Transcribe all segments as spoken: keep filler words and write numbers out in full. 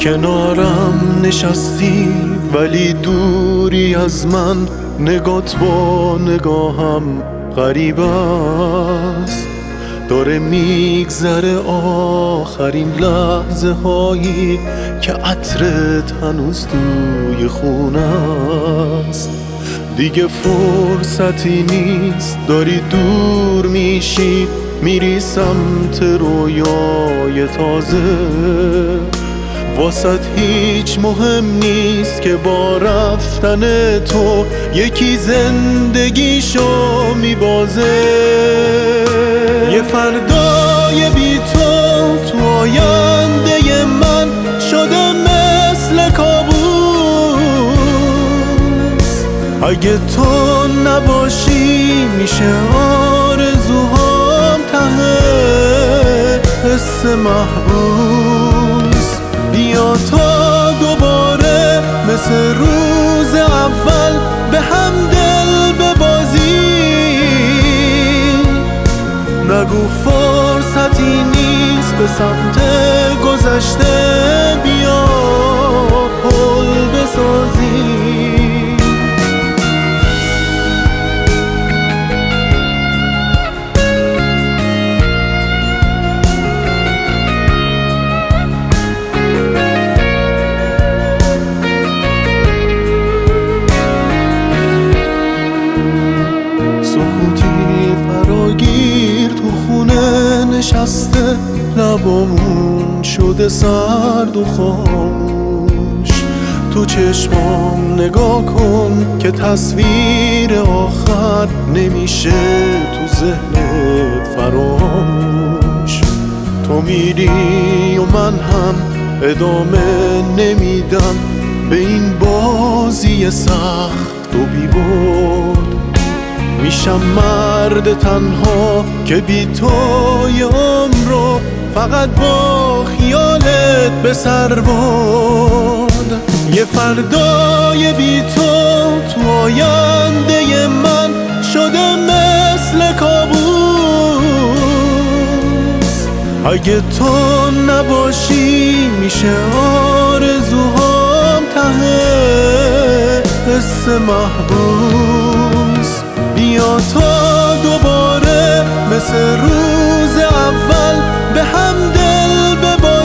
کنارم نشستی ولی دوری از من، نگات با نگاهم غریب است. داره میگذره آخرین لحظه هایی که عطرت هنوز توی خونه است. دیگه فرصتی نیست، داری دور میشی، میری سمت رویای تازه. واسط هیچ مهم نیست که با رفتن تو یکی زندگیشو میبازه. یه فردای بی تو تو آینده من شده مثل کابوس. اگه تو نباشی میشه آرزوهام ته حس محبوس. بیا تا دوباره مثل روز اول به هم دل ببازیم. نگو فرصتی نیست به سمت گذشته، بیا پل بسازیم. نشسته لبامون شده سرد و خاموش. تو چشمام نگاه کن که تصویر آخر نمیشه تو ذهنت فراموش. تو میری و من هم ادامه نمیدم به این بازی سخت و بی برد. میشم مرد تنها که بی توی عمرو فقط با خیالت به سر برد. یه فردای بی تو تو آینده من شده مثل کابوس. اگه تو نباشی میشه آرزوهام ته حس محبوس. بیا تا دوباره مثل روز اول به هم دل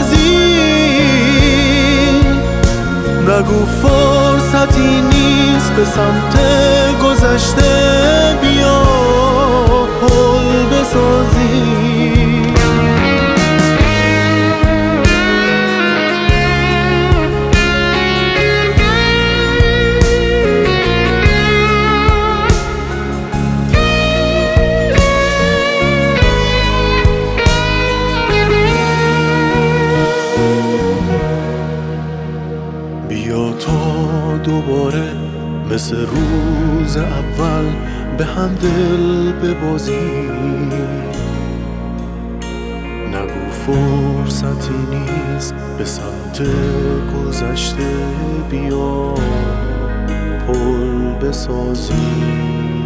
ببازیم. نگو فرصتی نیست به سمت گذشته، بیا پل بسازیم. بیا تا دوباره مثل روز اول به هم دل ببازیم. نگو فرصتی نیست به سمت گذشته، بیا پل بسازیم.